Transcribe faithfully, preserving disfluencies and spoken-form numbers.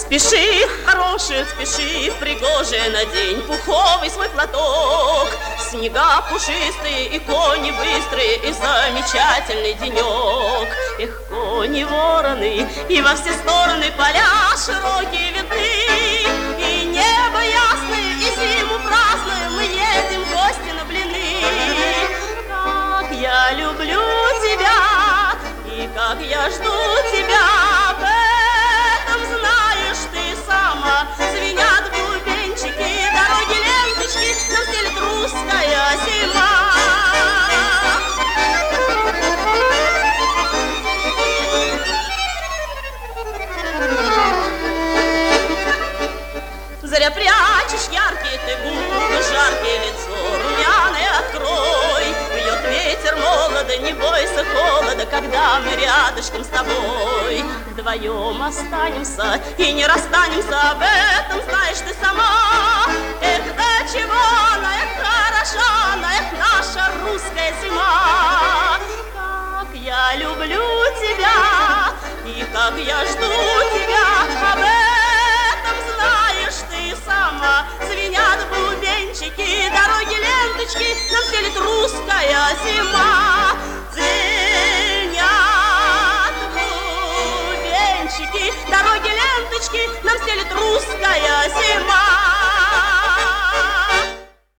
Спеши, хороший, спеши, пригожий, надень пуховый свой платок. Снега пушистые и кони быстрые, и замечательный денек. Эх, кони вороны, и во все стороны поля широкие видны. И небо ясное, и зиму праздную мы едем в гости на блины. Как я люблю тебя, и как я жду тебя, об этом знаешь ты сама. Звенят бубенчики, дороги ленточки, нам стелет русская зима. Заря прячешь яркие ты губы, жаркое лицо румяное открой. Бьет ветер молодо, не бойся холода, когда мы рядышком с тобой. Вдвоем останемся и не расстанемся, об этом знаешь ты сама. Эх, до чего она, эх, хороша она, эх, наша русская зима. Как я люблю тебя, и как я жду тебя, об этом знаешь ты сама. Звенят бубенчики, дороги ленточки, нам стелет русская зима.